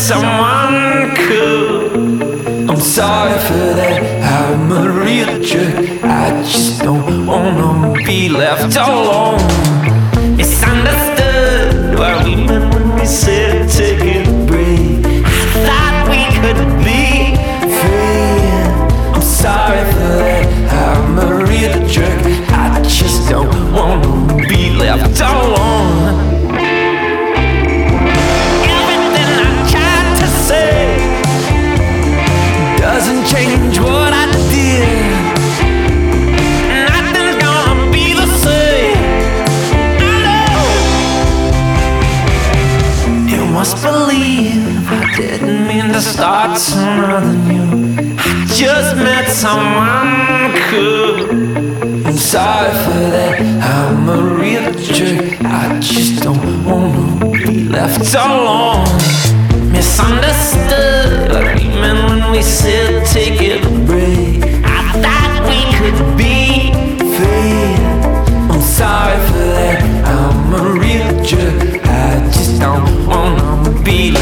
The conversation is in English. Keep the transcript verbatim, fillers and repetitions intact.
someone cool. I'm sorry for that, I'm a real jerk. I just don't wanna be left alone. Misunderstood what we meant when we said take a break. I thought we could be free. I'm sorry for that, I'm a real jerk. I just don't wanna be left alone. Everything I tried to say doesn't change what I did. Nothing's gonna be the same. No. You must believe I didn't mean to start sooner than you. I just met someone cool. I'm sorry for that, I'm a real jerk. I just don't wanna be left alone. Misunderstood what we meant when we said take a break. I thought we could be free. I'm sorry for that, I'm a real jerk. I just don't wanna be